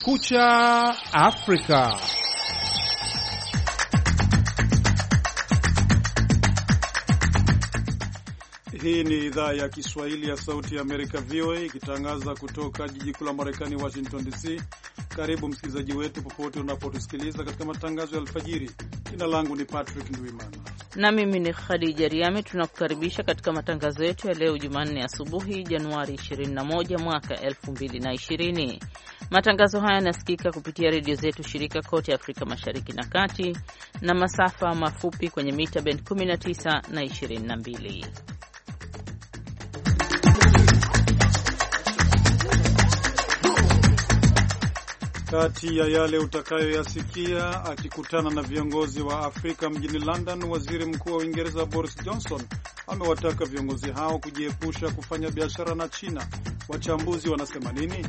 Kucha Afrika. Hii ni idhaa ya Kiswahili ya Sauti ya Amerika, VOA, ikitangaza kutoka jiji kuu la Marekani, Washington DC. Karibu msikilizaji wetu popote unapotusikiliza katika matangazo ya alfajiri. Jina langu ni Patrick Ndwimana na mimi ni Khadija Riami. Tunakukaribisha katika matangazo yetu ya leo Jumanne asubuhi, Januari 21 mwaka 2020. Matangazo haya yanasikika kupitia redio zetu shirika kote Afrika Mashariki na Kati na masafa mafupi kwenye mita band 19 na 22. Kati ya yale utakayoyasikia: akikutana na viongozi wa Afrika mjini London, waziri mkuu wa Uingereza Boris Johnson amewataka viongozi hao kujiepusha kufanya biashara na China. Wachambuzi wanasema nini?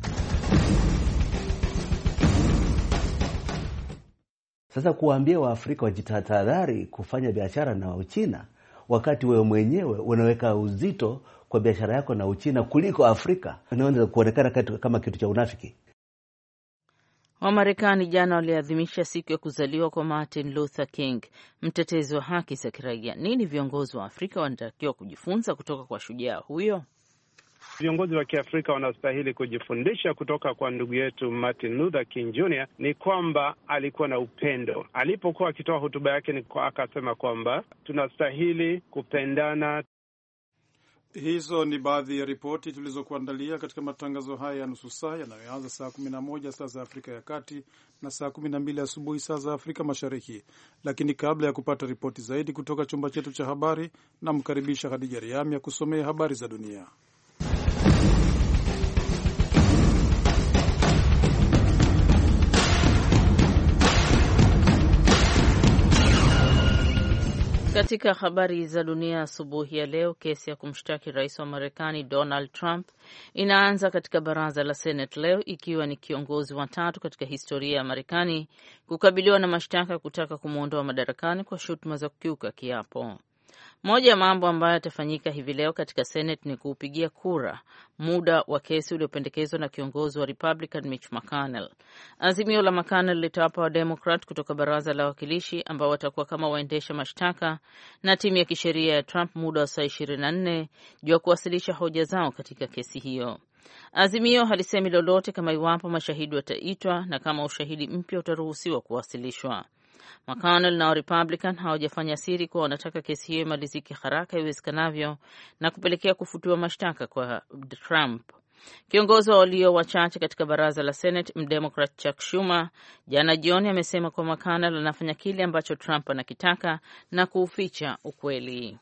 Sasa kuwaambia Waafrika wajitahadhari kufanya biashara na Uchina, wakati wewe mwenyewe unaweka uzito kwa biashara yako na Uchina kuliko Afrika, inaanza kuonekana kama kitu cha unafiki. Wamarekani jana waliadhimisha siku ya kuzaliwa kwa Martin Luther King, mtetezi wa haki za kiraia. Nini viongozi wa Afrika wanatakiwa kujifunza kutoka kwa shujaa huyo? Viongozi wa Kiafrika wanastahili kujifundisha kutoka kwa ndugu yetu Martin Luther King Jr. ni kwamba alikuwa na upendo. Alipokuwa akitoa hotuba yake akasema kwamba tunastahili kupendana. Hizo ni baadhi ya ripoti tulizokuandalia katika matangazo haya ya nusu saa yanayoanza saa 11 saa za Afrika ya Kati na saa 12 asubuhi saa za Afrika Mashariki. Lakini kabla ya kupata ripoti zaidi kutoka chumba chetu cha habari, namkaribisha Khadija Riami ya kusomea habari za dunia. Katika habari za dunia asubuhi ya leo, kesi ya kumshtaki rais wa Marekani Donald Trump inaanza katika baraza la Senate leo, ikiwa ni kiongozi wa tatu katika historia ya Marekani kukabiliwa na mashtaka ya kutaka kumwondoa madarakani kwa shutuma za kukiuka kiapo. Moja ya mambo ambayo yatafanyika hivi leo katika Senate ni kuupigia kura muda wa kesi uliopendekezwa na kiongozi wa Republican Mitch McConnell. Azimio la McConnell litawapa wa Democrat kutoka baraza la wawakilishi, ambao watakuwa kama waendesha mashtaka na timu ya kisheria ya Trump, muda wa saa 24 juu ya kuwasilisha hoja zao katika kesi hiyo. Azimio halisemi lolote kama iwapo mashahidi wataitwa na kama ushahidi mpya utaruhusiwa kuwasilishwa. McConnell na Republican hawajafanya siri kuwa wanataka kesi hiyo imalizike haraka iwezekanavyo na kupelekea kufutiwa mashtaka kwa Trump. Kiongozi wa walio wachache katika baraza la Senate, Mdemocrat Chuck Schumer, jana jioni amesema kwa McConnell anafanya kile ambacho Trump anakitaka na kuuficha ukweli.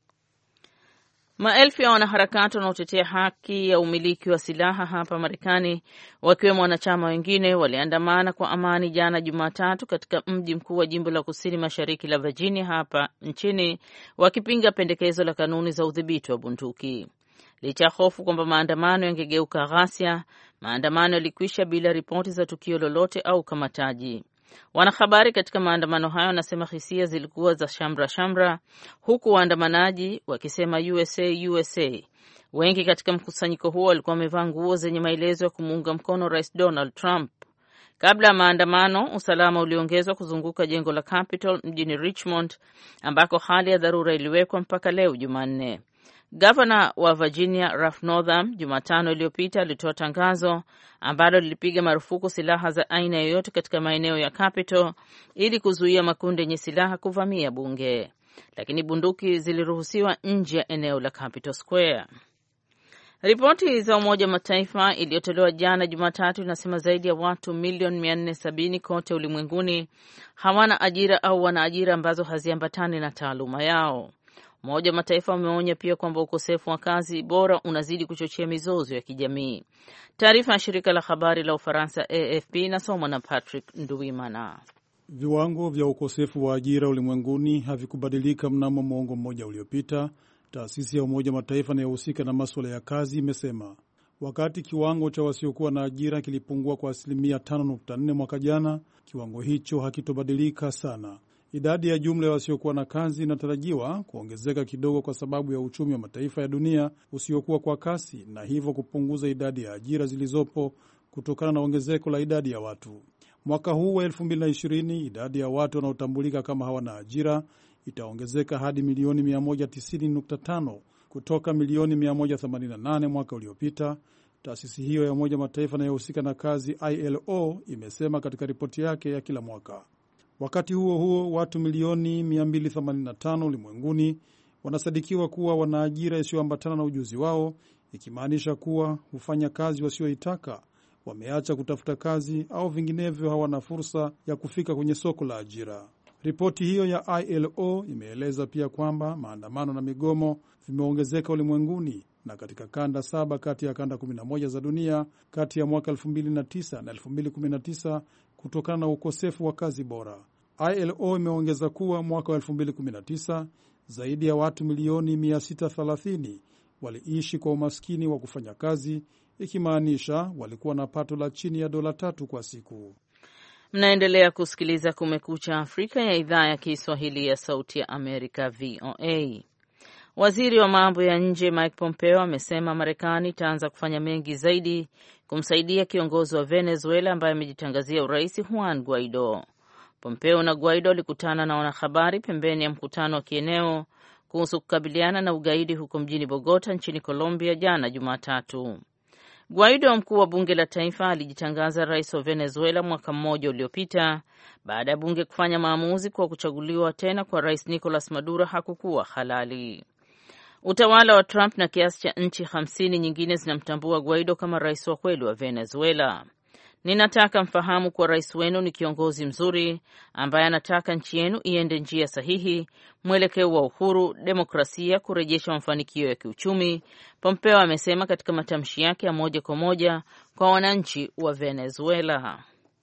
Maelfu ya wanaharakati wanaotetea haki ya umiliki wa silaha hapa Marekani, wakiwemo wanachama wengine, waliandamana kwa amani jana Jumatatu katika mji mkuu wa jimbo la kusini mashariki la Virginia hapa nchini, wakipinga pendekezo la kanuni za udhibiti wa bunduki. Licha ya hofu kwamba maandamano yangegeuka ghasia, maandamano yalikwisha bila ripoti za tukio lolote au kamataji. Wanahabari katika maandamano hayo wanasema hisia zilikuwa za shamra, huku waandamanaji wakisema USA USA. Wengi katika mkusanyiko huo walikuwa wamevaa nguo zenye maelezo ya kumuunga mkono Rais Donald Trump. Kabla ya maandamano, usalama uliongezwa kuzunguka jengo la Capitol mjini Richmond, ambako hali ya dharura iliwekwa mpaka leo Jumanne. Gavana wa Virginia Ralph Northam Jumatano iliyopita alitoa tangazo ambalo lilipiga marufuku silaha za aina yoyote katika maeneo ya Capitol ili kuzuia makundi yenye silaha kuvamia bunge, lakini bunduki ziliruhusiwa nje ya eneo la Capitol Square. Ripoti za Umoja wa Mataifa iliyotolewa jana Jumatatu inasema zaidi ya watu milioni 470 kote ulimwenguni hawana ajira au wana ajira ambazo haziambatani na taaluma yao. Umoja wa Mataifa umeonya pia kwamba ukosefu wa kazi bora unazidi kuchochea mizozo ya kijamii. Taarifa ya shirika la habari la Ufaransa AFP inasomwa na Patrick Nduwimana. Viwango vya ukosefu wa ajira ulimwenguni havikubadilika mnamo mwongo mmoja uliopita, taasisi ya Umoja wa Mataifa inayohusika na masuala ya kazi imesema. Wakati kiwango cha wasiokuwa na ajira kilipungua kwa 5.4% mwaka jana, kiwango hicho hakitobadilika sana. Idadi ya jumla ya wasiokuwa na kazi inatarajiwa kuongezeka kidogo kwa sababu ya uchumi wa mataifa ya dunia usiokuwa kwa kasi, na hivyo kupunguza idadi ya ajira zilizopo kutokana na ongezeko la idadi ya watu. Mwaka huu wa 2020 idadi ya watu wanaotambulika kama hawana ajira itaongezeka hadi milioni 190.5 kutoka milioni 188 mwaka uliopita. Taasisi hiyo ya Umoja Mataifa inayohusika na kazi ILO imesema katika ripoti yake ya kila mwaka. Wakati huo huo, watu milioni 285 ulimwenguni wanasadikiwa kuwa wana ajira isiyoambatana na ujuzi wao, ikimaanisha kuwa hufanya kazi wasioitaka, wameacha kutafuta kazi au vinginevyo hawana fursa ya kufika kwenye soko la ajira. Ripoti hiyo ya ILO imeeleza pia kwamba maandamano na migomo vimeongezeka ulimwenguni na katika kanda 7 kati ya kanda 11 za dunia kati ya mwaka 2009 na 2019 kutokana na ukosefu wa kazi bora. ILO imeongeza kuwa mwaka wa 2019 zaidi ya watu milioni 630 waliishi kwa umaskini wa kufanya kazi, ikimaanisha walikuwa na pato la chini ya $3 kwa siku. Mnaendelea kusikiliza Kumekucha Afrika ya idhaa ya Kiswahili ya Sauti ya Amerika, VOA. Waziri wa mambo ya nje Mike Pompeo amesema Marekani itaanza kufanya mengi zaidi kumsaidia kiongozi wa Venezuela ambaye amejitangazia urais Juan Guaido. Pompeo na Guaido walikutana na wanahabari pembeni ya mkutano wa kieneo kuhusu kukabiliana na ugaidi huko mjini Bogota nchini Colombia jana Jumatatu. Guaido, mkuu wa bunge la taifa, alijitangaza rais wa Venezuela mwaka mmoja uliopita baada ya bunge kufanya maamuzi kwa kuchaguliwa tena kwa rais Nicolas Maduro hakukuwa halali. Utawala wa Trump na kiasi cha nchi 50 nyingine zinamtambua Guaido kama rais wa kweli wa Venezuela. Ninataka mfahamu kuwa rais wenu ni kiongozi mzuri ambaye anataka nchi yenu iende njia sahihi, mwelekeo wa uhuru, demokrasia, kurejesha mafanikio ya kiuchumi, Pompeo amesema katika matamshi yake ya moja kwa moja kwa wananchi wa Venezuela.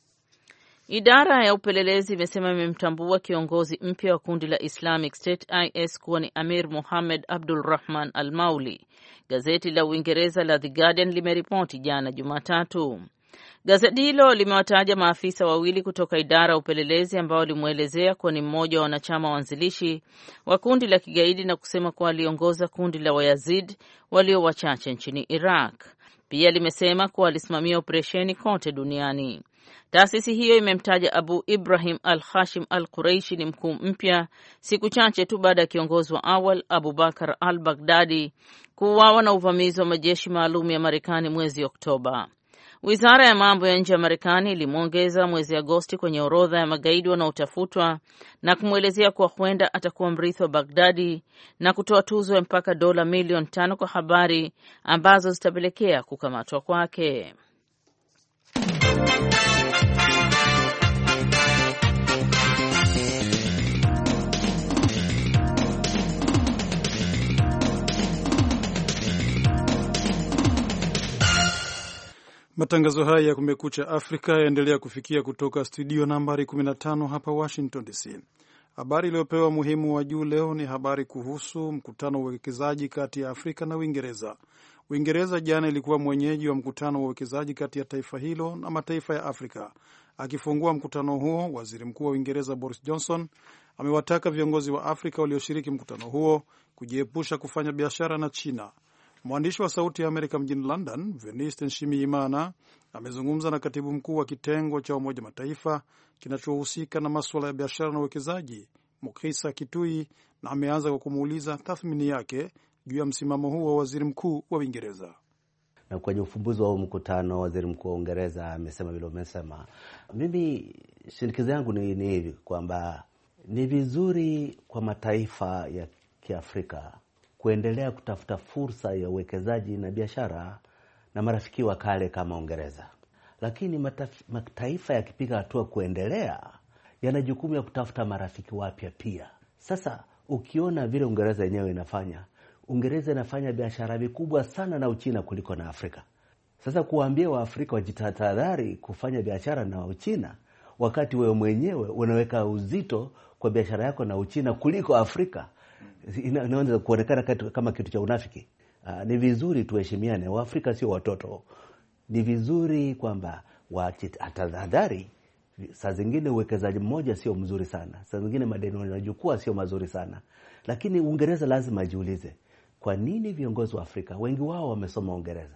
Idara ya upelelezi imesema imemtambua kiongozi mpya wa kundi la Islamic State IS kuwa ni Amir Mohammed Abdul Rahman al-Mauli. Gazeti la Uingereza la The Guardian limeripoti jana Jumatatu. Gazeti hilo limewataja maafisa wawili kutoka idara ya upelelezi ambao walimwelezea kuwa ni mmoja wa wanachama waanzilishi wa kundi la kigaidi na kusema kuwa aliongoza kundi la Wayazid walio wachache nchini Iraq. Pia limesema kuwa alisimamia operesheni kote duniani. Taasisi hiyo imemtaja Abu Ibrahim al-Hashim al-Quraishi ni mkuu mpya siku chache tu baada ya kiongozi wa awal Abu Bakar al-Baghdadi kuuawa na uvamizi wa majeshi maalum ya Marekani mwezi Oktoba. Wizara ya mambo ya nje ya Marekani ilimwongeza mwezi Agosti kwenye orodha ya magaidi wanaotafutwa na kumwelezea kuwa huenda atakuwa mrithi wa Baghdadi na kutoa tuzo ya mpaka $5 milioni kwa habari ambazo zitapelekea kukamatwa kwake. Matangazo haya ya Kumekucha Afrika yaendelea kufikia kutoka studio nambari 15 hapa Washington DC. Habari iliyopewa muhimu wa juu leo ni habari kuhusu mkutano wa uwekezaji kati ya Afrika na Uingereza. Uingereza jana ilikuwa mwenyeji wa mkutano wa uwekezaji kati ya taifa hilo na mataifa ya Afrika. Akifungua mkutano huo, waziri mkuu wa Uingereza Boris Johnson amewataka viongozi wa Afrika walioshiriki mkutano huo kujiepusha kufanya biashara na China. Mwandishi wa Sauti ya Amerika mjini London, Venice Nshimiyimana, amezungumza na katibu mkuu wa kitengo cha Umoja Mataifa kinachohusika na masuala ya biashara na uwekezaji, Mukisa Kitui, na ameanza kwa kumuuliza tathmini yake juu ya msimamo huu wa waziri mkuu wa Uingereza. Na kwenye ufumbuzi wa mkutano, waziri mkuu wa Uingereza amesema vile umesema. Mimi shinikizo yangu ni hivi kwamba ni vizuri kwa mataifa ya Kiafrika kuendelea kutafuta fursa ya uwekezaji na biashara na marafiki wa kale kama Uingereza. Lakini mataifa yakipiga hatua kuendelea, yana jukumu ya kutafuta marafiki wapya pia. Sasa ukiona vile Uingereza yenyewe inafanya, Uingereza inafanya biashara vikubwa sana na Uchina kuliko na Afrika. Sasa kuambia Waafrika wajitahadhari kufanya biashara na Uchina, wakati wewe mwenyewe unaweka uzito kwa biashara yako na Uchina kuliko Afrika, inaanza kuonekana kama kitu cha unafiki. Ni vizuri tuheshimiane, Waafrika sio watoto. Ni vizuri kwamba watahadhari. Saa zingine uwekezaji mmoja sio mzuri sana, saa zingine madeni yanachukua sio mazuri sana. Lakini Uingereza lazima ajiulize, kwa nini viongozi wa Afrika wengi wao wamesoma Uingereza,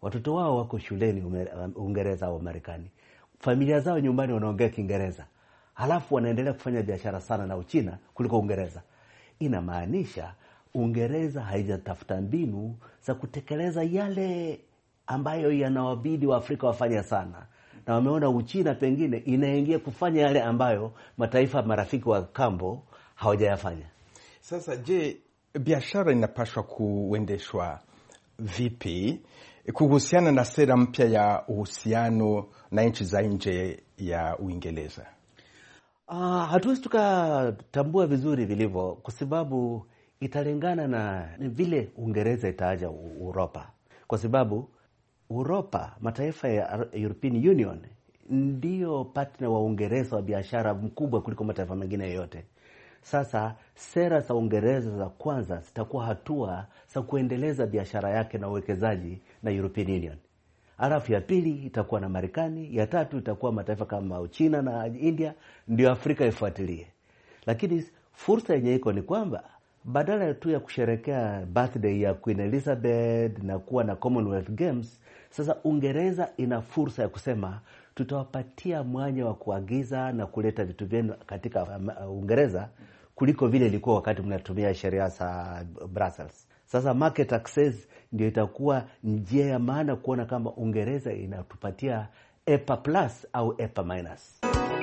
watoto wao wako shuleni Uingereza au Marekani, familia zao nyumbani wanaongea Kiingereza, halafu wanaendelea kufanya biashara sana na Uchina kuliko Uingereza. Inamaanisha Uingereza haijatafuta mbinu za kutekeleza yale ambayo yanawabidi wa Afrika wafanye sana, na wameona Uchina pengine inaingia kufanya yale ambayo mataifa marafiki wa kambo hawajayafanya. Sasa je, biashara inapaswa kuendeshwa vipi kuhusiana na sera mpya ya uhusiano na nchi za nje ya Uingereza? Hatuwezi tukatambua vizuri vilivyo, kwa sababu italingana na vile Uingereza itaaja Europa. Kwa sababu Europa, mataifa ya European Union ndio partner wa Uingereza wa biashara mkubwa kuliko mataifa mengine yote. Sasa sera za Uingereza za kwanza zitakuwa hatua za kuendeleza biashara yake na uwekezaji na European Union. Alafu ya pili itakuwa na Marekani, ya tatu itakuwa mataifa kama Uchina na India, ndio Afrika ifuatilie. Lakini fursa yenye iko ni kwamba badala tu ya kusherekea birthday ya Queen Elizabeth na kuwa na Commonwealth Games, sasa Uingereza ina fursa ya kusema tutawapatia mwanya wa kuagiza na kuleta vitu vyenu katika Uingereza kuliko vile ilikuwa wakati mnatumia sheria za Brussels. Sasa market access ndio itakuwa njia ya maana kuona kama Uingereza inatupatia EPA plus au EPA minus.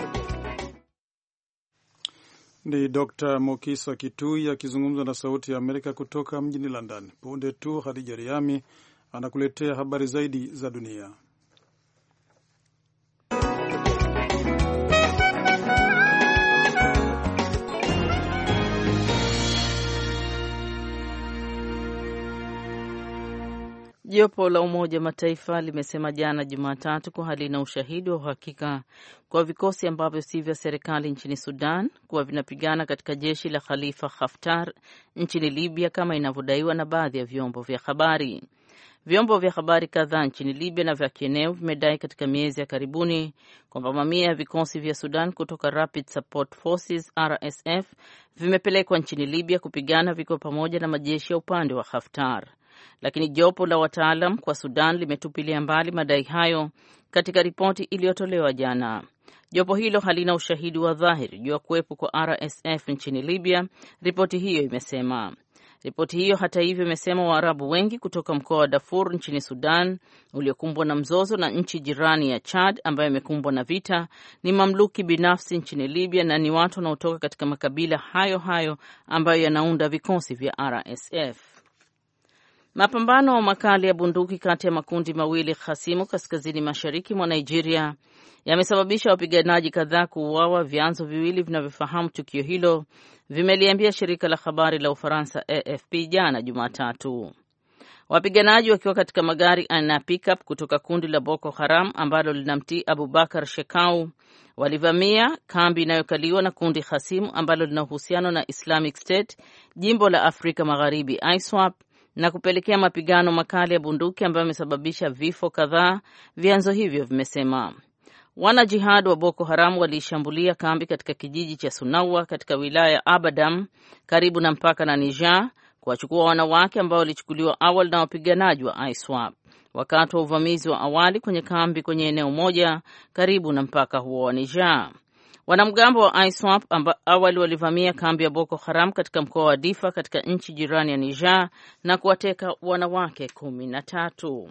Ni Dr. Mokisa Kitui akizungumza na Sauti ya Amerika kutoka mjini London. Punde tu Khadija Riami anakuletea habari zaidi za dunia. Jopo la Umoja wa Mataifa limesema jana Jumatatu kuwa halina ushahidi wa uhakika kwa vikosi ambavyo si vya serikali nchini Sudan kuwa vinapigana katika jeshi la Khalifa Haftar nchini Libya kama inavyodaiwa na baadhi ya vyombo vya habari. Vyombo vya habari kadhaa nchini Libya na vya kieneo vimedai katika miezi ya karibuni kwamba mamia ya vikosi vya Sudan kutoka Rapid Support Forces RSF vimepelekwa nchini Libya kupigana vikiwa pamoja na majeshi ya upande wa Haftar. Lakini jopo la wataalam kwa Sudan limetupilia mbali madai hayo katika ripoti iliyotolewa jana. Jopo hilo halina ushahidi wa dhahiri juu ya kuwepo kwa RSF nchini Libya, ripoti hiyo imesema. Ripoti hiyo hata hivyo imesema Waarabu wengi kutoka mkoa wa Darfur nchini Sudan uliokumbwa na mzozo na nchi jirani ya Chad ambayo imekumbwa na vita ni mamluki binafsi nchini Libya na ni watu wanaotoka katika makabila hayo hayo ambayo yanaunda vikosi vya RSF. Mapambano makali ya bunduki kati ya makundi mawili hasimu kaskazini mashariki mwa Nigeria yamesababisha wapiganaji kadhaa kuuawa. Vyanzo viwili vinavyofahamu tukio hilo vimeliambia shirika la habari la Ufaransa AFP jana Jumatatu. Wapiganaji wakiwa katika magari aina ya pickup kutoka kundi la Boko Haram ambalo linamtii Abubakar Shekau walivamia kambi inayokaliwa na kundi hasimu ambalo lina uhusiano na Islamic State jimbo la Afrika Magharibi ISWAP na kupelekea mapigano makali ya bunduki ambayo yamesababisha vifo kadhaa, vyanzo hivyo vimesema. Wanajihad wa Boko Haram walishambulia kambi katika kijiji cha Sunawa katika wilaya ya Abadam karibu na mpaka na Niger, kuwachukua wanawake ambao walichukuliwa awali na wapiganaji wa ISWAP wakati wa uvamizi wa awali kwenye kambi kwenye eneo moja karibu na mpaka huo wa Niger. Wanamgambo wa ISWAP awali walivamia kambi ya Boko Haram katika mkoa wa Difa katika nchi jirani ya Niger na kuwateka wanawake 13.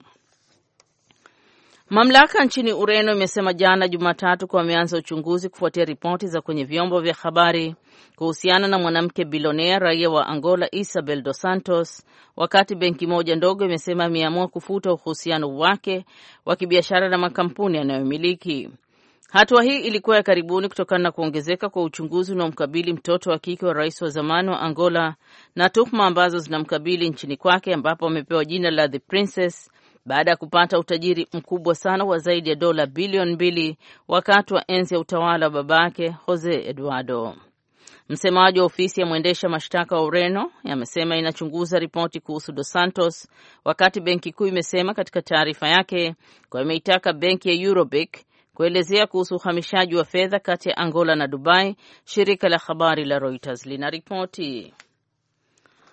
Mamlaka nchini Ureno imesema jana Jumatatu kwa wameanza uchunguzi kufuatia ripoti za kwenye vyombo vya habari kuhusiana na mwanamke bilionea raia wa Angola Isabel dos Santos, wakati benki moja ndogo imesema imeamua kufuta uhusiano wake wa kibiashara na makampuni yanayomiliki. Hatua hii ilikuwa ya karibuni kutokana na kuongezeka kwa uchunguzi unaomkabili mtoto wa kike wa rais wa zamani wa Angola na tuhuma ambazo zinamkabili nchini kwake ambapo amepewa jina la The Princess baada ya kupata utajiri mkubwa sana wa zaidi ya dola bilioni 2 wakati wa enzi ya utawala wa babake Jose Eduardo. Msemaji wa ofisi ya mwendesha mashtaka wa Ureno amesema inachunguza ripoti kuhusu Dos Santos, wakati benki kuu imesema katika taarifa yake kwa imeitaka benki ya Eurobank kuelezea kuhusu uhamishaji wa fedha kati ya Angola na Dubai. Shirika la habari la Reuters linaripoti.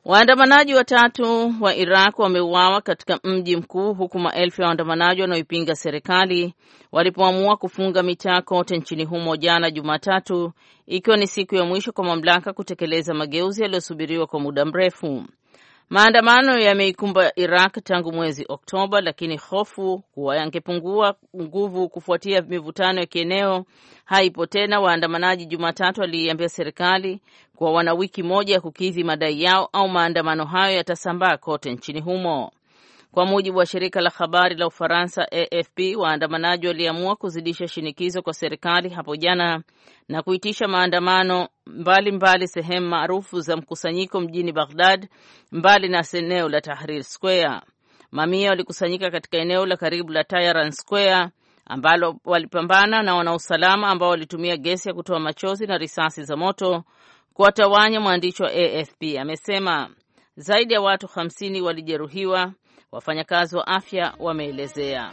Waandamanaji watatu wa Iraq wameuawa katika mji mkuu huku maelfu ya waandamanaji wanaoipinga serikali walipoamua kufunga mitaa kote nchini humo jana Jumatatu, ikiwa ni siku ya mwisho kwa mamlaka kutekeleza mageuzi yaliyosubiriwa kwa muda mrefu. Maandamano yameikumba Iraq tangu mwezi Oktoba, lakini hofu kuwa yangepungua nguvu kufuatia mivutano ya kieneo haipo tena. Waandamanaji Jumatatu waliiambia serikali kuwa wana wiki moja ya kukidhi madai yao au maandamano hayo yatasambaa kote nchini humo. Kwa mujibu wa shirika la habari la Ufaransa AFP, waandamanaji waliamua kuzidisha shinikizo kwa serikali hapo jana na kuitisha maandamano mbali sehemu maarufu za mkusanyiko mjini Baghdad, mbali na eneo la Tahrir Square. Mamia walikusanyika katika eneo la karibu la Tahrir Square ambalo walipambana na wanausalama ambao walitumia gesi ya kutoa machozi na risasi za moto kuwatawanya. Mwandishi wa AFP amesema zaidi ya watu 50 walijeruhiwa, wafanyakazi wa afya wameelezea.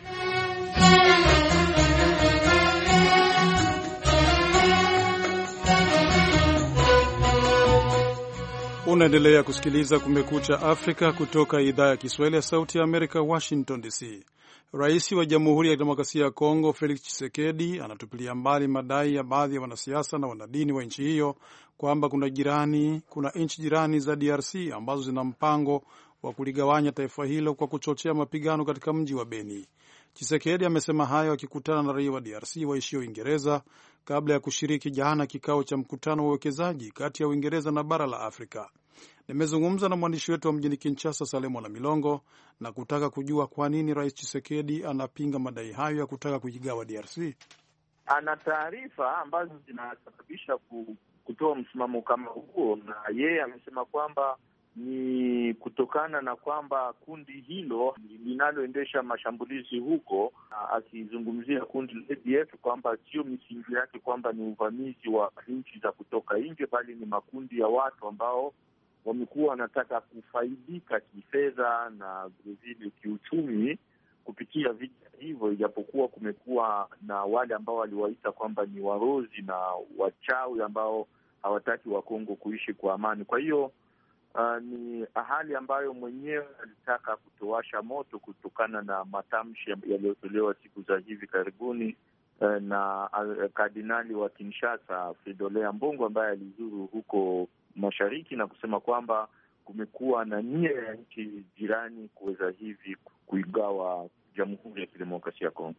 Unaendelea kusikiliza Kumekucha Afrika kutoka idhaa ya Kiswahili ya Sauti ya Amerika, Washington DC. Rais wa Jamhuri ya Demokrasia ya Kongo Felix Tshisekedi anatupilia mbali madai ya baadhi ya wanasiasa na wanadini wa nchi hiyo kwamba kuna nchi jirani za DRC ambazo zina mpango wa kuligawanya taifa hilo kwa kuchochea mapigano katika mji wa Beni. Tshisekedi amesema hayo akikutana na raia wa DRC waishio Uingereza kabla ya kushiriki jana kikao cha mkutano wa uwekezaji kati ya Uingereza na bara la Afrika. Nimezungumza na mwandishi wetu wa mjini Kinshasa, Salemo na Milongo, na kutaka kujua kwa nini Rais Tshisekedi anapinga madai hayo ya kutaka kujigawa DRC. Ana taarifa ambazo zinasababisha kutoa msimamo kama huo, na yeye amesema kwamba ni kutokana na kwamba kundi hilo linaloendesha mashambulizi huko, akizungumzia kundi la ADF, kwamba sio misingi yake kwamba ni uvamizi wa nchi za kutoka nje, bali ni makundi ya watu ambao wamekuwa wanataka kufaidika kifedha na vilevile kiuchumi kupitia vita hivyo, ijapokuwa kumekuwa na wale ambao waliwaita kwamba ni warozi na wachawi ambao hawataki Wakongo kuishi kwa amani. Kwa hiyo ni hali ambayo mwenyewe alitaka kutowasha moto kutokana na matamshi yaliyotolewa siku za hivi karibuni na kardinali wa Kinshasa Fridolin Ambongo, ambaye alizuru huko mashariki na kusema kwamba kumekuwa na nia ya nchi jirani kuweza hivi kuigawa Jamhuri ya Kidemokrasia ya Kongo.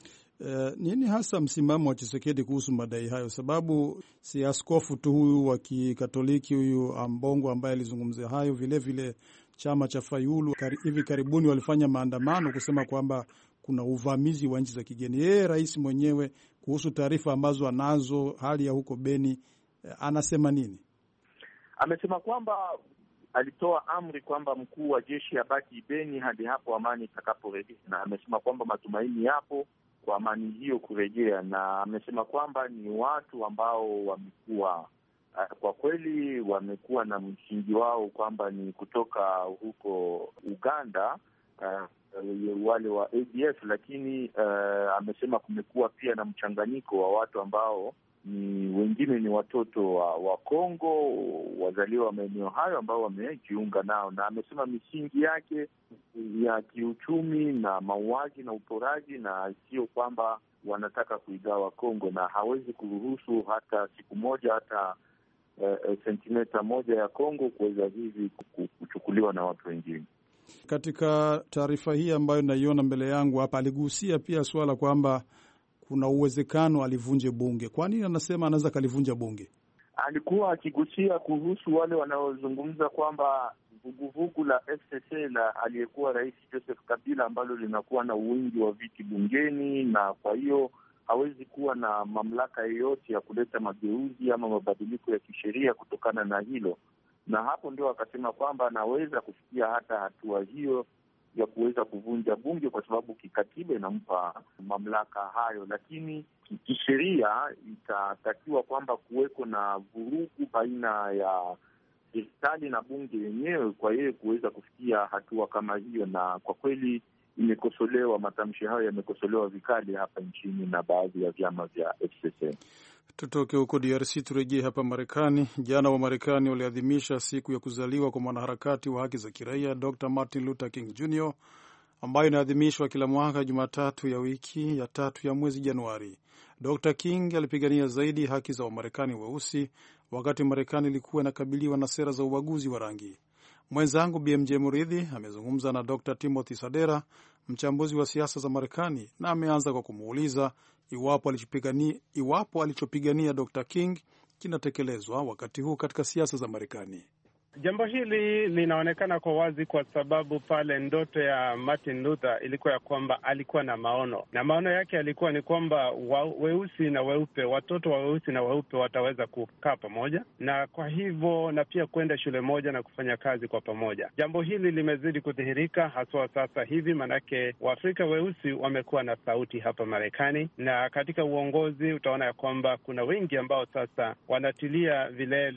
Nini hasa msimamo wa Tshisekedi kuhusu madai hayo? Sababu si askofu tu huyu wa Kikatoliki huyu Ambongo ambaye alizungumzia hayo, vile chama cha Fayulu hivi karibuni walifanya maandamano kusema kwamba kuna uvamizi wa nchi za kigeni. Yeye rais mwenyewe kuhusu taarifa ambazo anazo hali ya huko Beni anasema nini? Amesema kwamba alitoa amri kwamba mkuu wa jeshi abaki Beni hadi hapo amani itakaporejea, na amesema kwamba matumaini yapo kwa amani hiyo kurejea, na amesema kwamba ni watu ambao wamekuwa kwa kweli wamekuwa na msingi wao kwamba ni kutoka huko Uganda, wale wa ADF, lakini amesema kumekuwa pia na mchanganyiko wa watu ambao wengine ni watoto wa Kongo wazaliwa maeneo hayo ambao wamejiunga nao, na amesema misingi yake ya kiuchumi na mauaji na uporaji, na sio kwamba wanataka kuigawa Kongo, na hawezi kuruhusu hata siku moja hata sentimeta moja ya Kongo kuweza hivi kuchukuliwa na watu wengine. Katika taarifa hii ambayo naiona mbele yangu hapa, aligusia pia suala kwamba kuna uwezekano alivunje bunge. Kwa nini anasema anaweza kalivunja bunge? Alikuwa akigusia kuhusu wale wanaozungumza kwamba vuguvugu la FCC la aliyekuwa Rais Joseph Kabila ambalo linakuwa na wingi wa viti bungeni, na kwa hiyo hawezi kuwa na mamlaka yoyote ya kuleta mageuzi ama mabadiliko ya kisheria kutokana na hilo. Na hapo ndio akasema kwamba anaweza kufikia hata hatua hiyo ya kuweza kuvunja bunge kwa sababu kikatiba inampa mamlaka hayo, lakini kisheria itatakiwa kwamba kuweko na vurugu baina ya serikali na bunge yenyewe kwa yeye kuweza kufikia hatua kama hiyo. Na kwa kweli imekosolewa, matamshi hayo yamekosolewa vikali hapa nchini na baadhi ya vyama vya FCC. Tutoke huko DRC turejee hapa Marekani. Jana wa Marekani waliadhimisha siku ya kuzaliwa kwa mwanaharakati wa haki za kiraia Dr. Martin Luther King Jr. ambayo inaadhimishwa kila mwaka Jumatatu ya wiki ya tatu ya mwezi Januari. Dr. King alipigania zaidi haki za Wamarekani weusi wakati Marekani ilikuwa inakabiliwa na sera za ubaguzi wa rangi. Mwenzangu BMJ Muridhi amezungumza na Dr. Timothy Sadera, mchambuzi wa siasa za Marekani, na ameanza kwa kumuuliza iwapo alichopigania Dr. King kinatekelezwa wakati huu katika siasa za Marekani. Jambo hili linaonekana kwa wazi kwa sababu pale ndoto ya Martin Luther ilikuwa ya kwamba alikuwa na maono, na maono yake alikuwa ni kwamba weusi na weupe, watoto wa weusi na weupe wataweza kukaa pamoja, na kwa hivyo na pia kwenda shule moja na kufanya kazi kwa pamoja. Jambo hili limezidi kudhihirika haswa sasa hivi, manake Waafrika weusi wamekuwa na sauti hapa Marekani, na katika uongozi utaona ya kwamba kuna wengi ambao sasa wanashikilia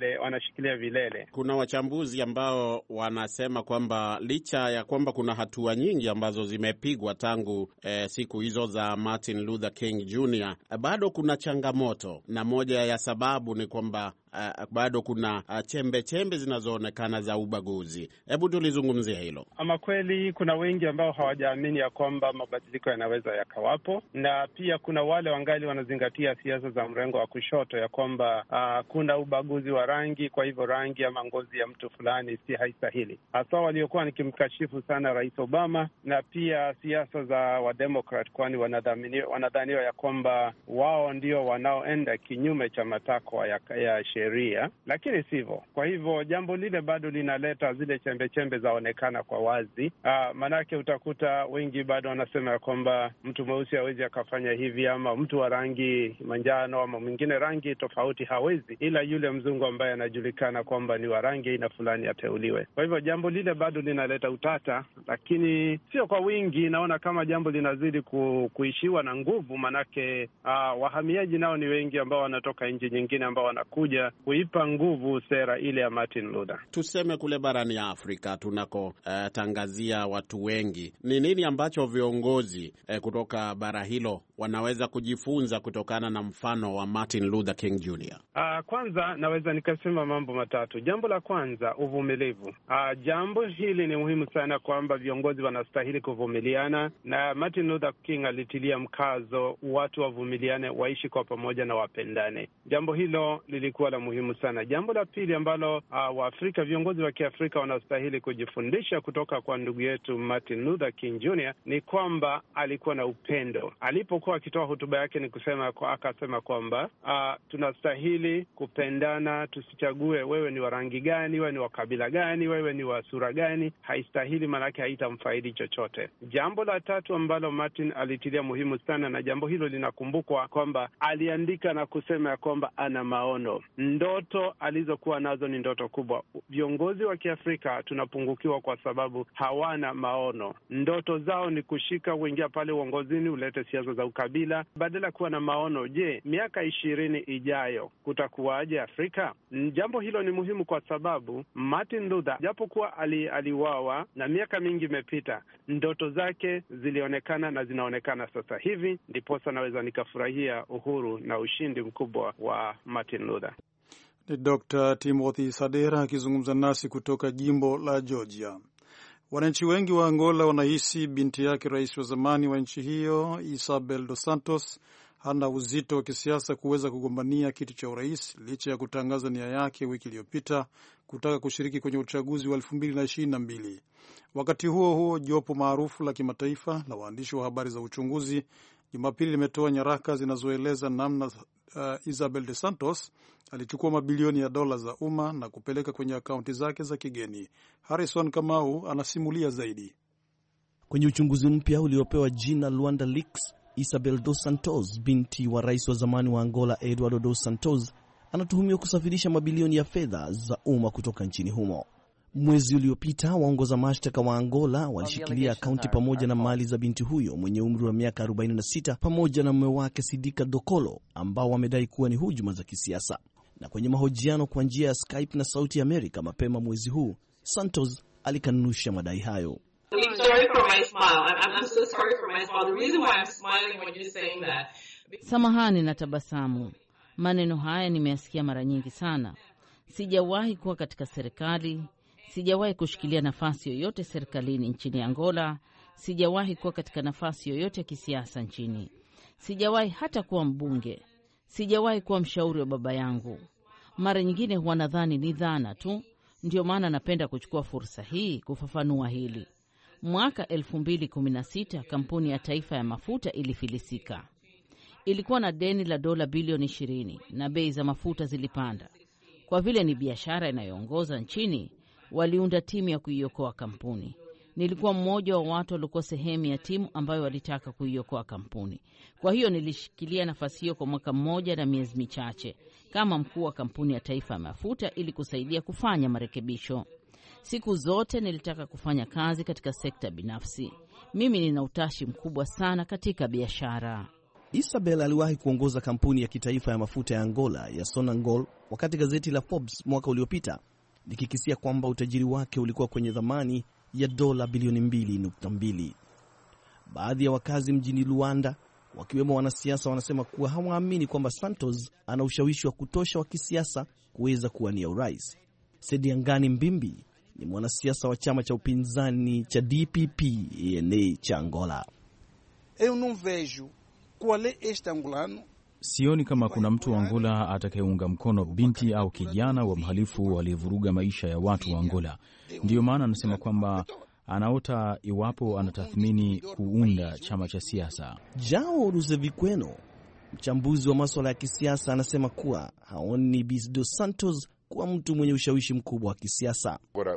vilele. Kuna wachambuzi ambao wanasema kwamba licha ya kwamba kuna hatua nyingi ambazo zimepigwa tangu siku hizo za Martin Luther King Jr., bado kuna changamoto, na moja ya sababu ni kwamba bado kuna chembe zinazoonekana za ubaguzi. Hebu tulizungumzia hilo. Ama kweli kuna wengi ambao hawajaamini ya kwamba mabadiliko yanaweza yakawapo, na pia kuna wale wangali wanazingatia siasa za mrengo wa kushoto ya kwamba kuna ubaguzi wa rangi, kwa hivyo rangi ama ngozi ya mtu fulani si haistahili. Hasa waliokuwa nikimkashifu sana Rais Obama na pia siasa za Wademokrat, kwani wanadhaniwa ya kwamba wao ndio wanaoenda kinyume cha matakwa ya sheria, lakini sivyo. Kwa hivyo jambo lile bado linaleta zile chembe zaonekana kwa wazi. Manake utakuta wengi bado wanasema ya kwamba mtu mweusi hawezi akafanya hivi, ama mtu wa rangi manjano ama mwingine rangi tofauti hawezi, ila yule mzungu ambaye anajulikana kwamba ni wa rangi aina fulani ateuliwe. Kwa hivyo jambo lile bado linaleta utata, lakini sio kwa wingi. Naona kama jambo linazidi kuishiwa na nguvu, manake wahamiaji nao ni wengi ambao wanatoka nchi nyingine ambao wanakuja kuipa nguvu sera ile ya Martin Luther. Tuseme kule barani ya Afrika tunakotangazia watu wengi, ni nini ambacho viongozi kutoka bara hilo wanaweza kujifunza kutokana na mfano wa Martin Luther King Jr.? Kwanza naweza nikasema mambo matatu. Jambo la kwanza, uvumilivu. Jambo hili ni muhimu sana kwamba viongozi wanastahili kuvumiliana, na Martin Luther King alitilia mkazo watu wavumiliane, waishi kwa pamoja na wapendane. Jambo hilo lilikuwa la muhimu sana. Jambo la pili ambalo viongozi wa Kiafrika wanastahili kujifundisha kutoka kwa ndugu yetu Martin Luther King Jr. ni kwamba alikuwa na upendo. Alipokuwa akitoa hotuba yake akasema kwamba tunastahili kupendana, tusichague wewe ni wa rangi gani, wewe ni wa kabila gani, wewe ni wa sura gani. Haistahili, manake haitamfaidi chochote. Jambo la tatu ambalo Martin alitilia muhimu sana, na jambo hilo linakumbukwa kwamba aliandika na kusema ya kwamba ana maono. Ndoto alizokuwa nazo ni ndoto kubwa. Viongozi wa Kiafrika tunapungukiwa kwa sababu hawana maono. Ndoto zao ni kushika, uingia pale uongozini, ulete siasa za ukabila, badala kuwa na maono. Je, miaka 20 ijayo kutakuwaje Afrika? Jambo hilo ni muhimu kwa sababu Martin Luther japokuwa aliuawa na miaka mingi imepita, ndoto zake zilionekana na zinaonekana sasa hivi. Ndiposa naweza nikafurahia uhuru na ushindi mkubwa wa Martin Luther. Ni Dr. Timothy Sadera akizungumza nasi kutoka jimbo la Georgia. Wananchi wengi wa Angola wanahisi binti yake rais wa zamani wa nchi hiyo Isabel dos Santos hana uzito wa kisiasa kuweza kugombania kiti cha urais licha ya kutangaza nia yake wiki iliyopita kutaka kushiriki kwenye uchaguzi wa 2022. Wakati huo huo, jopo maarufu la kimataifa la waandishi wa habari za uchunguzi Jumapili limetoa nyaraka zinazoeleza namna Isabel dos Santos alichukua mabilioni ya dola za umma na kupeleka kwenye akaunti zake za kigeni. Harrison Kamau anasimulia zaidi. Kwenye uchunguzi mpya uliopewa jina Luanda Leaks, Isabel dos Santos, binti wa rais wa zamani wa Angola Eduardo dos Santos, anatuhumiwa kusafirisha mabilioni ya fedha za umma kutoka nchini humo. Mwezi uliopita, waongoza mashtaka wa Angola walishikilia akaunti pamoja na mali za binti huyo mwenye umri wa miaka 46 pamoja na mume wake Sidika Dokolo, ambao wamedai kuwa ni hujuma za kisiasa. Na kwenye mahojiano kwa njia ya Skype na Sauti ya Amerika mapema mwezi huu, Santos alikanusha madai hayo. sorry for my smile. I'm so sorry for my smile. The reason why I'm smiling when you're saying that. Samahani na tabasamu. Maneno haya nimeyasikia mara nyingi sana. Sijawahi kuwa katika serikali, sijawahi kushikilia nafasi yoyote serikalini nchini Angola, sijawahi kuwa katika nafasi yoyote ya kisiasa nchini. Sijawahi hata kuwa mbunge. Sijawahi kuwa mshauri wa baba yangu. Mara nyingine huwa nadhani ni dhana tu. Ndio maana napenda kuchukua fursa hii kufafanua hili. Mwaka 2016 kampuni ya taifa ya mafuta ilifilisika. Ilikuwa na deni la dola bilioni 20 na bei za mafuta zilipanda. Kwa vile ni biashara inayoongoza nchini, waliunda timu ya kuiokoa kampuni. Nilikuwa mmoja wa watu waliokuwa sehemu ya timu ambayo walitaka kuiokoa kampuni. Kwa hiyo nilishikilia nafasi hiyo kwa mwaka mmoja na miezi michache kama mkuu wa kampuni ya taifa ya mafuta ili kusaidia kufanya marekebisho. Siku zote nilitaka kufanya kazi katika sekta binafsi. Mimi nina utashi mkubwa sana katika biashara. Isabel aliwahi kuongoza kampuni ya kitaifa ya mafuta ya Angola ya Sonangol, wakati gazeti la Forbes mwaka uliopita likikisia kwamba utajiri wake ulikuwa kwenye thamani ya dola bilioni 2.2. Baadhi ya wakazi mjini Luanda, wakiwemo wanasiasa, wanasema kuwa hawaamini kwamba Santos ana ushawishi wa kutosha wa kisiasa kuweza kuwania urais. Sediangani Mbimbi ni mwanasiasa wa chama cha upinzani cha DPP-ENA cha Angola. Eu não vejo qual é este angolano. Sioni kama kuna mtu wa Angola atakayeunga mkono binti au kijana wa mhalifu aliyevuruga maisha ya watu wa Angola. Ndiyo maana anasema kwamba anaota iwapo anatathmini kuunda chama cha siasa. Jao Ruzevikweno, mchambuzi wa masuala ya kisiasa, anasema kuwa haoni Bis dos Santos kuwa mtu mwenye ushawishi mkubwa wa kisiasa.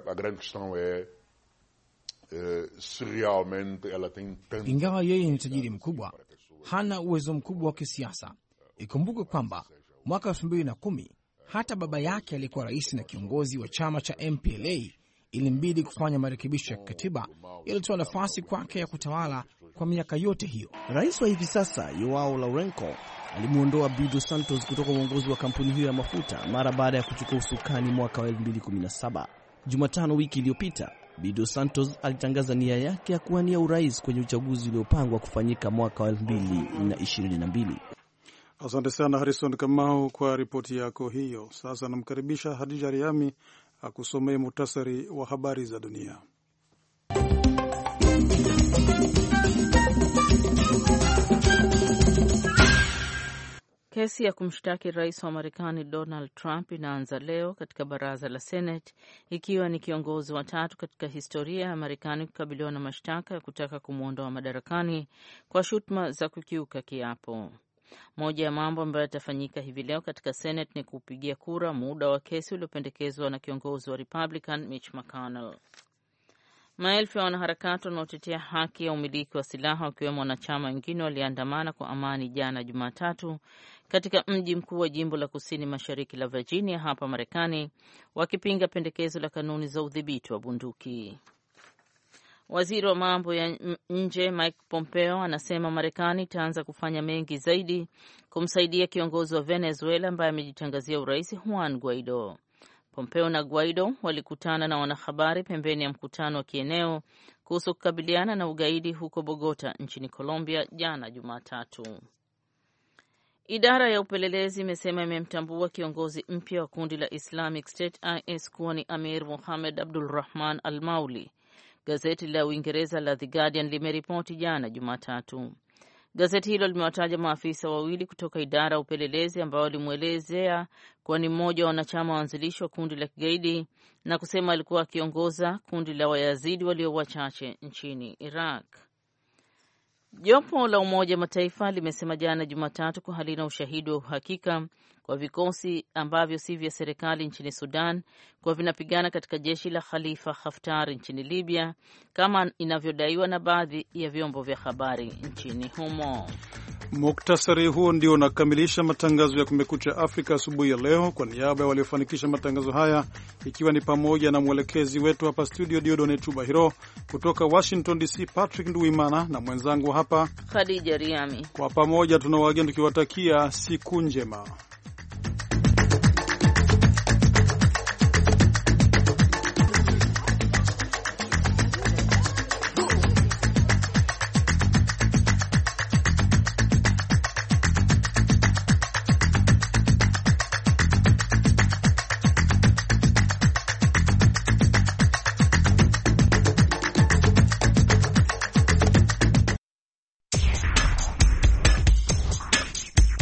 Ingawa yeye ni tajiri mkubwa, hana uwezo mkubwa wa kisiasa. Ikumbuke kwamba mwaka 2010 hata baba yake alikuwa rais na kiongozi wa chama cha MPLA. Ilimbidi kufanya marekebisho ya katiba yalitoa nafasi kwake ya kutawala kwa miaka yote hiyo. Rais wa hivi sasa Joao Lourenco alimuondoa Bido Santos kutoka uongozi wa kampuni hiyo ya mafuta mara baada ya kuchukua usukani mwaka wa 2017. Jumatano wiki iliyopita, Bido Santos alitangaza nia yake ya kuwania urais kwenye uchaguzi uliopangwa kufanyika mwaka wa 2022. Asante sana Harrison Kamau kwa ripoti yako hiyo. Sasa namkaribisha Hadija Riami akusomee muhtasari wa habari za dunia. Kesi ya kumshtaki rais wa Marekani Donald Trump inaanza leo katika baraza la Senate, ikiwa ni kiongozi wa tatu katika historia ya Marekani kukabiliwa na mashtaka ya kutaka kumwondoa madarakani kwa shutuma za kukiuka kiapo. Moja ya mambo ambayo yatafanyika hivi leo katika Senate ni kupigia kura muda wa kesi uliopendekezwa na kiongozi wa Republican Mitch McConnell. Maelfu ya wanaharakati wanaotetea haki ya umiliki wa silaha wakiwemo wanachama wengine waliandamana kwa amani jana Jumatatu katika mji mkuu wa jimbo la kusini mashariki la Virginia hapa Marekani, wakipinga pendekezo la kanuni za udhibiti wa bunduki. Waziri wa mambo ya nje Mike Pompeo anasema Marekani itaanza kufanya mengi zaidi kumsaidia kiongozi wa Venezuela ambaye amejitangazia urais Juan Guaido. Pompeo na Guaido walikutana na wanahabari pembeni ya mkutano wa kieneo kuhusu kukabiliana na ugaidi huko Bogota nchini Colombia jana Jumatatu. Idara ya upelelezi imesema imemtambua kiongozi mpya wa kundi la Islamic State IS kuwa ni Amir Mohamed Abdulrahman Al-Mauli. Gazeti la Uingereza la The Guardian limeripoti jana Jumatatu. Gazeti hilo limewataja maafisa wawili kutoka idara ya upelelezi ambao walimwelezea kuwa ni mmoja wa wanachama waanzilishi wa kundi la kigaidi na kusema alikuwa akiongoza kundi la Wayazidi walio wachache nchini Iraq. Jopo la Umoja Mataifa limesema jana Jumatatu kwa halina ushahidi wa uhakika kwa vikosi ambavyo si vya serikali nchini Sudan kwa vinapigana katika jeshi la Khalifa Haftar nchini Libya kama inavyodaiwa na baadhi ya vyombo vya habari nchini humo. Muktasari huo ndio unakamilisha matangazo ya Kumekucha Afrika asubuhi ya leo. Kwa niaba ya waliofanikisha matangazo haya, ikiwa ni pamoja na mwelekezi wetu hapa studio Diodone Chubahiro, kutoka Washington DC Patrick Nduimana na mwenzangu hapa Khadija Riami, kwa pamoja tunawageni tukiwatakia siku njema.